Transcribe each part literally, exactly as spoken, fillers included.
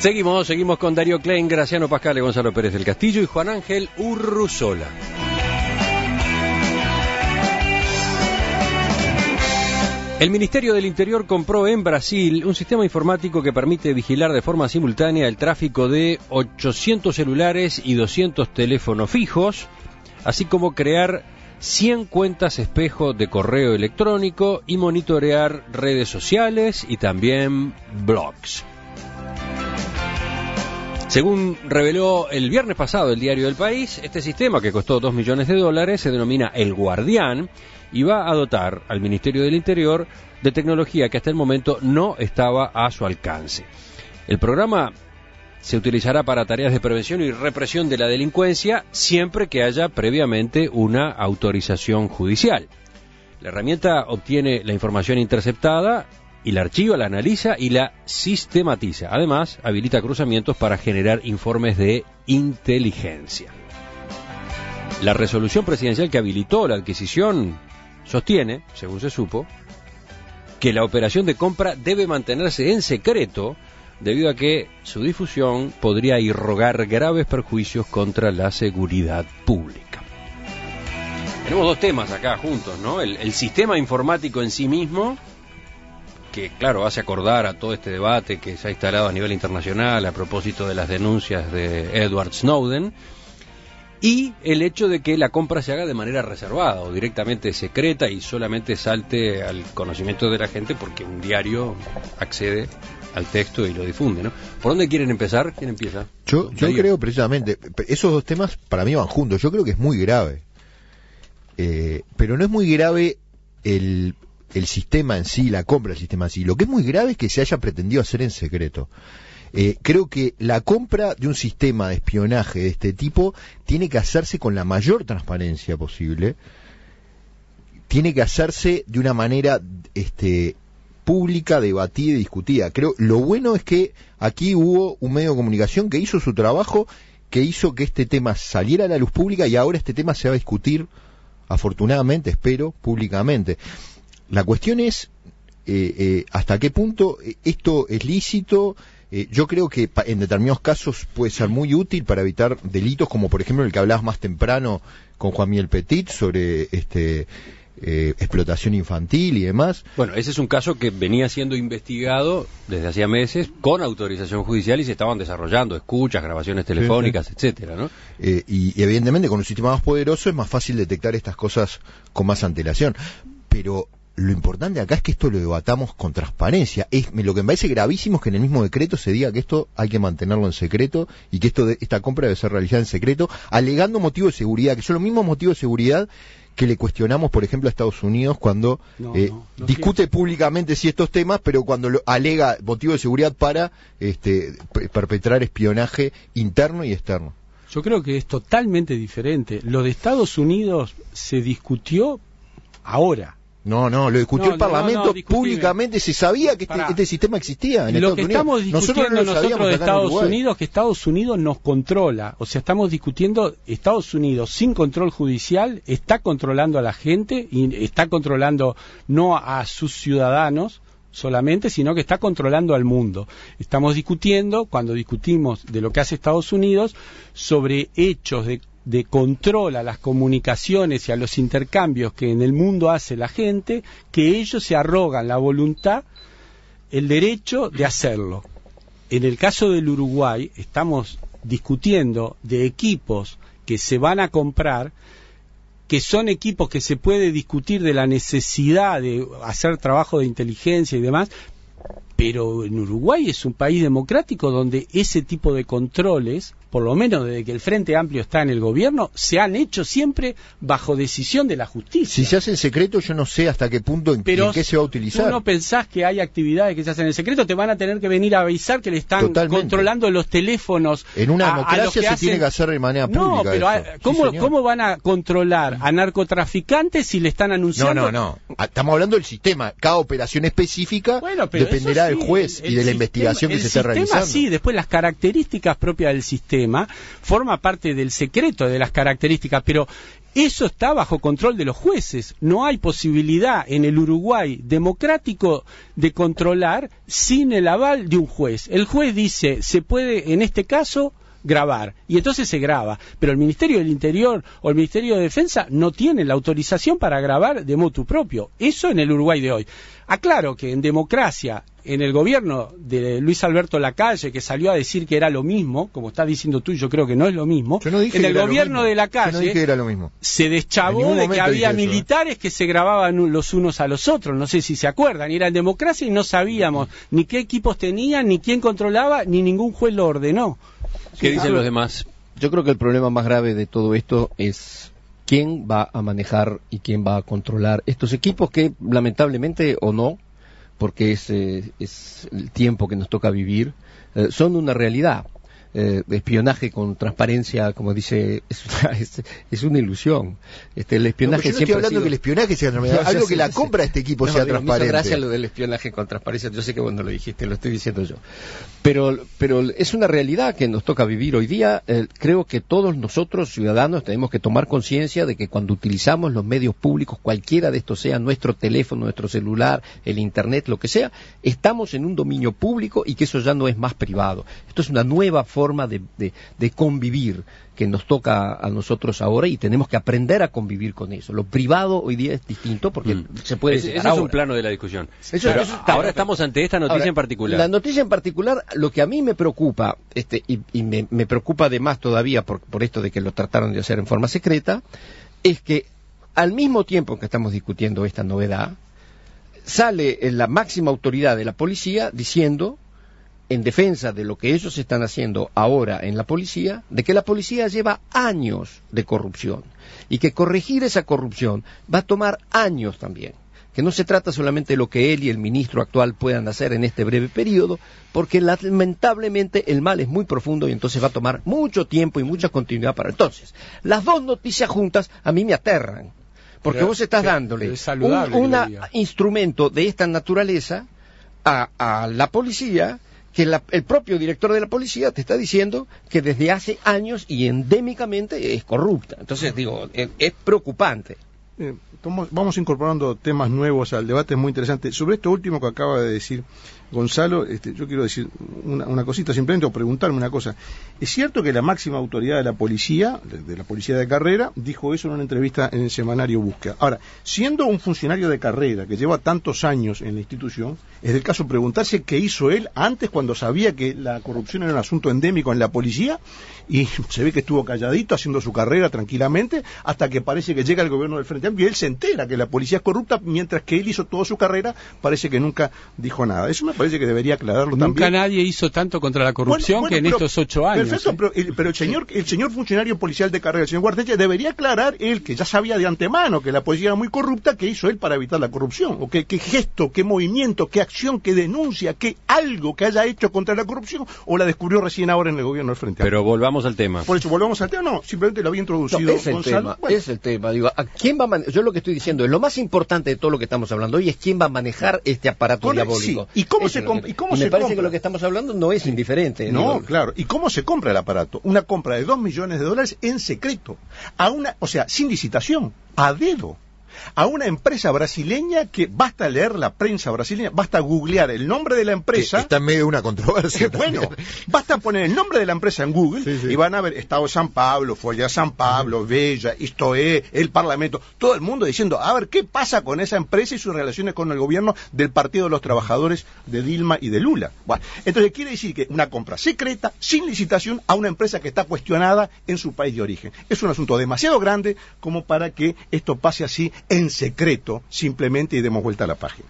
Seguimos, seguimos con Darío Klein, Graciano Pascal, Gonzalo Pérez del Castillo y Juan Ángel Urruzola. El Ministerio del Interior compró en Brasil un sistema informático que permite vigilar de forma simultánea el tráfico de ochocientos celulares y doscientos teléfonos fijos, así como crear cien cuentas espejo de correo electrónico y monitorear redes sociales y también blogs. Según reveló el viernes pasado el diario El País, este sistema, que costó dos millones de dólares, se denomina El Guardián y va a dotar al Ministerio del Interior de tecnología que hasta el momento no estaba a su alcance. El programa se utilizará para tareas de prevención y represión de la delincuencia siempre que haya previamente una autorización judicial. La herramienta obtiene la información interceptada y la archiva, la analiza y la sistematiza. Además, habilita cruzamientos para generar informes de inteligencia. La resolución presidencial que habilitó la adquisición sostiene, según se supo, que la operación de compra debe mantenerse en secreto debido a que su difusión podría irrogar graves perjuicios contra la seguridad pública. Tenemos dos temas acá juntos, ¿no? El, el sistema informático en sí mismo, que claro hace acordar a todo este debate que se ha instalado a nivel internacional a propósito de las denuncias de Edward Snowden, y el hecho de que la compra se haga de manera reservada o directamente secreta y solamente salte al conocimiento de la gente porque un diario accede al texto y lo difunde, ¿no? ¿Por dónde quieren empezar? ¿Quién empieza? Yo, yo creo precisamente, esos dos temas para mí van juntos. Yo creo que es muy grave, eh, pero no es muy grave el el sistema en sí, la compra del sistema en sí. Lo que es muy grave es que se haya pretendido hacer en secreto. Eh, creo que la compra de un sistema de espionaje de este tipo tiene que hacerse con la mayor transparencia posible, tiene que hacerse de una manera este, pública, debatida y discutida. Creo, lo bueno es que aquí hubo un medio de comunicación que hizo su trabajo, que hizo que este tema saliera a la luz pública y ahora este tema se va a discutir, afortunadamente, espero, públicamente. La cuestión es eh, eh, hasta qué punto esto es lícito. Eh, yo creo que pa- en determinados casos puede ser muy útil para evitar delitos, como por ejemplo el que hablabas más temprano con Juan Miguel Petit sobre este eh, explotación infantil y demás. Bueno, ese es un caso que venía siendo investigado desde hacía meses con autorización judicial y se estaban desarrollando escuchas, grabaciones telefónicas, sí, sí. etcétera, ¿no? Eh, y, y evidentemente con un sistema más poderoso es más fácil detectar estas cosas con más antelación. Pero lo importante acá es que esto lo debatamos con transparencia. Es, lo que me parece gravísimo es que en el mismo decreto se diga que esto hay que mantenerlo en secreto y que esto de, esta compra debe ser realizada en secreto, alegando motivos de seguridad, que son los mismos motivos de seguridad que le cuestionamos, por ejemplo, a Estados Unidos cuando no, eh, no, no discute quiero. públicamente sí estos temas, pero cuando lo, alega motivos de seguridad para este, perpetrar espionaje interno y externo. Yo creo que es totalmente diferente. Lo de Estados Unidos se discutió ahora. No, no, lo discutió no, el Parlamento no, no, públicamente, se sabía que este, este sistema existía en lo Estados que Unidos. Estamos discutiendo nosotros, no nosotros de Estados Unidos, que Estados Unidos nos controla, o sea, estamos discutiendo Estados Unidos sin control judicial, está controlando a la gente, y está controlando no a sus ciudadanos solamente, sino que está controlando al mundo. Estamos discutiendo, cuando discutimos de lo que hace Estados Unidos, sobre hechos de de control a las comunicaciones y a los intercambios que en el mundo hace la gente, que ellos se arrogan la voluntad, el derecho de hacerlo. En el caso del Uruguay, estamos discutiendo de equipos que se van a comprar, que son equipos que se puede discutir de la necesidad de hacer trabajo de inteligencia y demás, pero en Uruguay es un país democrático donde ese tipo de controles, por lo menos desde que el Frente Amplio está en el gobierno, se han hecho siempre bajo decisión de la justicia. Si se hace en secreto, yo no sé hasta qué punto, en, pero en qué se va a utilizar. ¿Tú no pensás que hay actividades que se hacen en secreto? Te van a tener que venir a avisar que le están Totalmente. controlando los teléfonos. En una democracia a, a se hacen... tiene que hacer de manera no, pública. Pero eso. ¿cómo, sí, ¿cómo van a controlar a narcotraficantes si le están anunciando? No, no, no. Estamos hablando del sistema. Cada operación específica bueno, pero dependerá sí, del juez el, y de la sistema, investigación que se esté realizando. Sí, después las características propias del sistema forma parte del secreto de las características, pero Eso está bajo control de los jueces. No hay posibilidad en el Uruguay democrático de controlar sin el aval de un juez. El juez dice, se puede, en este caso, grabar, y entonces se graba, pero el Ministerio del Interior o el Ministerio de Defensa no tiene la autorización para grabar de motu propio. Eso en el Uruguay de hoy. Aclaro que en democracia, en el gobierno de Luis Alberto Lacalle, que salió a decir que era lo mismo, como estás diciendo tú, yo creo que no es lo mismo, yo no dije en el que era gobierno lo mismo. de Lacalle yo no dije que era lo mismo. Se deschavó de que había militares eso, ¿eh? que se grababan los unos a los otros, no sé si se acuerdan, era en democracia y no sabíamos ni qué equipos tenían, ni quién controlaba, ni ningún juez lo ordenó. ¿Qué dicen yo, los demás? Yo creo que el problema más grave de todo esto es quién va a manejar y quién va a controlar estos equipos que, lamentablemente o no, porque es, eh, es el tiempo que nos toca vivir, eh, son una realidad. Eh, espionaje con transparencia, como dice, es una, es, es una ilusión. Este, el espionaje no, yo no estoy hablando sido... que el espionaje sea transparente, algo que la compra de este equipo no, sea digo, transparente. Me hizo gracia lo del espionaje con transparencia, yo sé que vos no lo dijiste, lo estoy diciendo yo. Pero, pero es una realidad que nos toca vivir hoy día. Eh, creo que todos nosotros, ciudadanos, tenemos que tomar conciencia de que cuando utilizamos los medios públicos, cualquiera de estos sea nuestro teléfono, nuestro celular, el internet, lo que sea, estamos en un dominio público y que eso ya no es más privado. Esto es una nueva forma de, de de convivir que nos toca a nosotros ahora y tenemos que aprender a convivir con eso. Lo privado hoy día es distinto porque mm. se puede... Ese es un plano de la discusión. Eso, Pero eso, ahora estamos ante esta noticia ahora, en particular. La noticia en particular, lo que a mí me preocupa, este, y, y me, me preocupa además todavía por, por esto de que lo trataron de hacer en forma secreta, es que al mismo tiempo que estamos discutiendo esta novedad, sale la máxima autoridad de la policía diciendo, en defensa de lo que ellos están haciendo ahora en la policía, de que la policía lleva años de corrupción y que corregir esa corrupción va a tomar años también, que no se trata solamente de lo que él y el ministro actual puedan hacer en este breve periodo, porque lamentablemente el mal es muy profundo y entonces va a tomar mucho tiempo y mucha continuidad para entonces. Las dos noticias juntas a mí me aterran, porque pero, vos estás dándole un instrumento de esta naturaleza a, a la policía, que la, el propio director de la policía te está diciendo que desde hace años y endémicamente es corrupta. Entonces, digo, es, es preocupante. Eh, tomo, vamos incorporando temas nuevos al debate, es muy interesante. Sobre esto último que acaba de decir Gonzalo, este, yo quiero decir una, una cosita simplemente, o preguntarme una cosa. ¿Es cierto que la máxima autoridad de la policía, de, de la policía de carrera, dijo eso en una entrevista en el semanario Búsqueda? Ahora, siendo un funcionario de carrera que lleva tantos años en la institución, es del caso preguntarse qué hizo él antes cuando sabía que la corrupción era un asunto endémico en la policía y se ve que estuvo calladito haciendo su carrera tranquilamente hasta que parece que llega el gobierno del Frente Amplio y él se entera que la policía es corrupta, mientras que él hizo toda su carrera, parece que nunca dijo nada. Eso me parece que debería aclararlo nunca también. Nunca nadie hizo tanto contra la corrupción bueno, bueno, que en pero, estos ocho años. Perfecto, ¿eh? pero, el, pero el señor el señor funcionario policial de carrera, el señor Guardeche, debería aclarar él, que ya sabía de antemano que la policía era muy corrupta, qué hizo él para evitar la corrupción, o qué, qué gesto, qué movimiento, qué acción, qué denuncia, qué algo que haya hecho contra la corrupción, o la descubrió recién ahora en el gobierno del Frente Amplio. Pero volvamos al tema. Por eso, volvamos al tema, no, simplemente lo había introducido no, es el Gonzalo. Tema, bueno. Es el tema, digo, ¿a quién va a man- yo lo que estoy diciendo es lo más importante de todo lo que estamos hablando hoy es quién va a manejar este aparato Con diabólico. Sí. ¿Y cómo Eso se compra? ¿Y cómo y se me parece compra? que lo que estamos hablando no es indiferente. No, digo. claro. ¿Y cómo se compra el aparato? Una compra de dos millones de dólares en secreto, a una, o sea, sin licitación, a dedo, a una empresa brasileña que basta leer la prensa brasileña, basta googlear el nombre de la empresa. Que está en medio de una controversia. Bueno, basta poner el nombre de la empresa en Google sí, sí. y van a ver Estado de San Pablo, Folia San Pablo, Bella, Istoé, el Parlamento, todo el mundo diciendo, a ver, ¿qué pasa con esa empresa y sus relaciones con el gobierno del Partido de los Trabajadores de Dilma y de Lula? Bueno, entonces quiere decir que una compra secreta, sin licitación, a una empresa que está cuestionada en su país de origen. Es un asunto demasiado grande como para que esto pase así en secreto, simplemente, y demos vuelta a la página.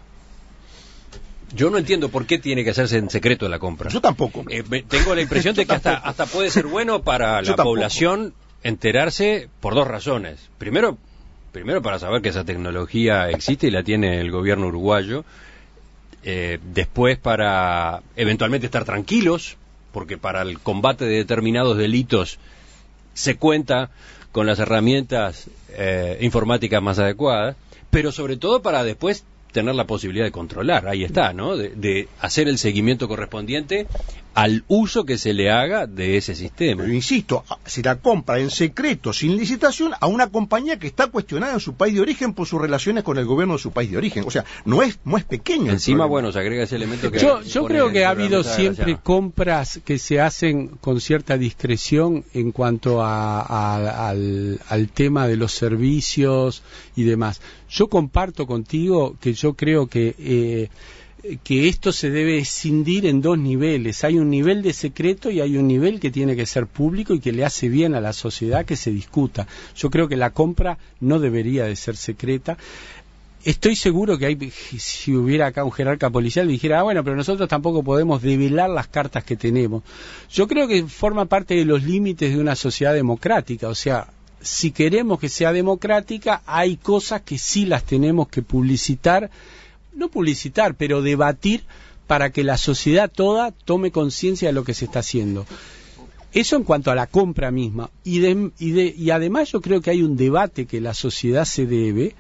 Yo no entiendo por qué tiene que hacerse en secreto la compra. Yo tampoco. Eh, tengo la impresión de que hasta, hasta puede ser bueno para la tampoco. población enterarse por dos razones. Primero, primero para saber que esa tecnología existe y la tiene el gobierno uruguayo. Eh, después para eventualmente estar tranquilos, porque para el combate de determinados delitos se cuenta con las herramientas eh, informáticas más adecuadas, pero sobre todo para después tener la posibilidad de controlar, ahí está, ¿no? De, de hacer el seguimiento correspondiente al uso que se le haga de ese sistema. Pero insisto, se la compra en secreto, sin licitación, a una compañía que está cuestionada en su país de origen por sus relaciones con el gobierno de su país de origen. O sea, no es, no es pequeño. Encima, bueno, se agrega ese elemento que... Yo, yo creo que ha habido siempre compras que se hacen con cierta discreción en cuanto a, a, al, al tema de los servicios y demás. Yo comparto contigo que yo creo que... Eh, que esto se debe escindir en dos niveles. Hay un nivel de secreto y hay un nivel que tiene que ser público y que le hace bien a la sociedad que se discuta. Yo creo que la compra no debería de ser secreta. Estoy seguro que hay, si hubiera acá un jerarca policial, dijera, ah, bueno, pero nosotros tampoco podemos develar las cartas que tenemos. Yo creo que forma parte de los límites de una sociedad democrática. O sea, si queremos que sea democrática, hay cosas que sí las tenemos que publicitar, no publicitar, pero debatir para que la sociedad toda tome conciencia de lo que se está haciendo. Eso en cuanto a la compra misma. Y, de, y, de, y además yo creo que hay un debate que la sociedad se debe,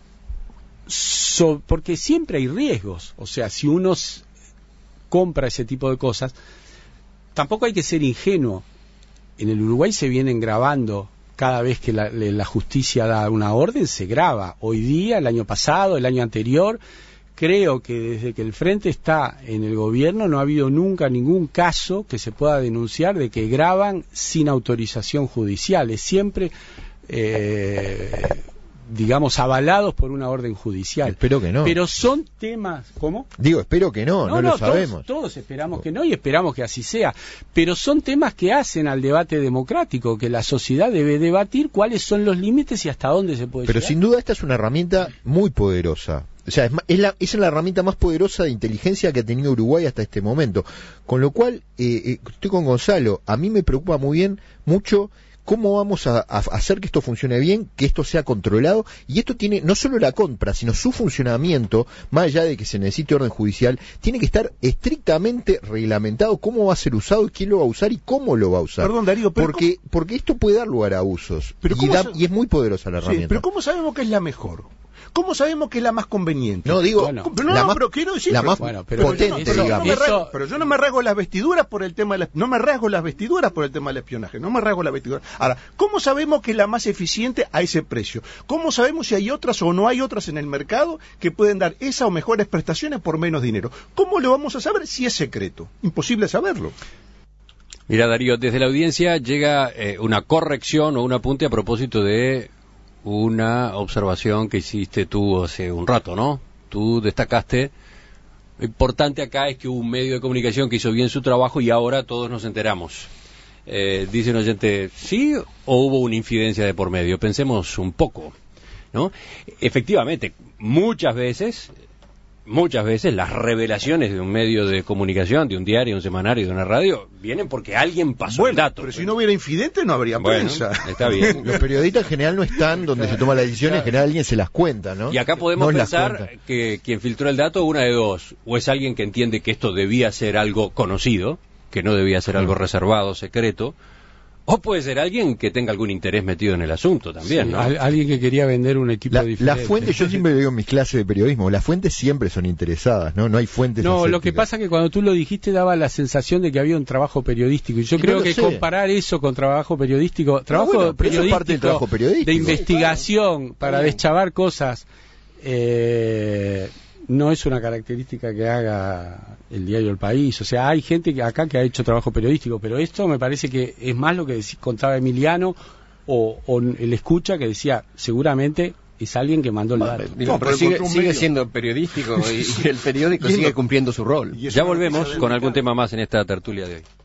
so, porque siempre hay riesgos. O sea, si uno s- compra ese tipo de cosas, tampoco hay que ser ingenuo. En el Uruguay se vienen grabando. Cada vez que la, la justicia da una orden, se graba. Hoy día, el año pasado, el año anterior... Creo que desde que el Frente está en el gobierno no ha habido nunca ningún caso que se pueda denunciar de que graban sin autorización judicial. Es siempre, eh, digamos, avalados por una orden judicial. Espero que no. Pero son temas... ¿Cómo? Digo, espero que no, no, no, no lo sabemos. Todos, todos esperamos que no y esperamos que así sea. Pero son temas que hacen al debate democrático, que la sociedad debe debatir cuáles son los límites y hasta dónde se puede Pero llegar. sin duda esta es una herramienta muy poderosa. O sea, es, ma- es, la, es la herramienta más poderosa de inteligencia que ha tenido Uruguay hasta este momento. Con lo cual, eh, eh, estoy con Gonzalo, a mí me preocupa muy bien, mucho, cómo vamos a, a hacer que esto funcione bien, que esto sea controlado, y esto tiene no solo la compra, sino su funcionamiento, más allá de que se necesite orden judicial, tiene que estar estrictamente reglamentado cómo va a ser usado, quién lo va a usar y cómo lo va a usar. Perdón, Darío, pero porque, porque esto puede dar lugar a abusos, Pero y, ¿cómo da- sa- y es muy poderosa la Sí, herramienta. pero ¿cómo sabemos que es la mejor? ¿Cómo sabemos que es la más conveniente? No, digo, Bueno, Pero no, la no, más, pero quiero decir, la pero- más bueno, pero potente, yo no, pero yo no digamos. me Eso- rasgo- pero yo no me rasgo las vestiduras por el tema de la, no me rasgo las vestiduras por el tema del espionaje, no me rasgo las vestiduras. Ahora, ¿cómo sabemos que es la más eficiente a ese precio? ¿Cómo sabemos si hay otras o no hay otras en el mercado que pueden dar esas o mejores prestaciones por menos dinero? ¿Cómo lo vamos a saber si es secreto? Imposible saberlo. Mira, Darío, desde la audiencia llega eh, una corrección o un apunte a propósito de una observación que hiciste tú hace un rato, ¿no? Tú destacaste, lo importante acá es que hubo un medio de comunicación que hizo bien su trabajo y ahora todos nos enteramos. Eh, dice un oyente, ¿sí o hubo una infidencia de por medio? Pensemos un poco, ¿no? Efectivamente, muchas veces... Muchas veces las revelaciones de un medio de comunicación, de un diario, un semanario, de una radio, vienen porque alguien pasó Bueno, el dato. pero si no hubiera infidente no habría Bueno, prensa. está bien. Los periodistas en general no están donde se toma la decisión, en general alguien se las cuenta, ¿no? Y acá podemos Nos las pensar cuenta. que quien filtró el dato, una de dos, o es alguien que entiende que esto debía ser algo conocido, que no debía ser algo reservado, secreto, o puede ser alguien que tenga algún interés metido en el asunto también, Sí, ¿no? al- alguien que quería vender un equipo La, diferente. las fuentes, yo siempre lo digo en mis clases de periodismo, las fuentes siempre son interesadas, ¿no? No hay fuentes No, lo que asépticas. pasa es que cuando tú lo dijiste daba la sensación de que había un trabajo periodístico. Y yo Y creo no lo que sé. comparar eso con trabajo periodístico, trabajo bueno, pero eso es periodístico, parte del trabajo periodístico. de investigación para deschavar cosas, eh, no es una característica que haga el diario El País. O sea, hay gente que acá que ha hecho trabajo periodístico, pero esto me parece que es más lo que decí- contaba Emiliano o, o el escucha que decía, seguramente es alguien que mandó el dato. Digo, No, pero pero sigue, encontró un sigue medio. siendo periodístico y, y el periódico Y es sigue lo- cumpliendo su rol. Y eso Ya no volvemos sabe con nunca. algún tema más en esta tertulia de hoy.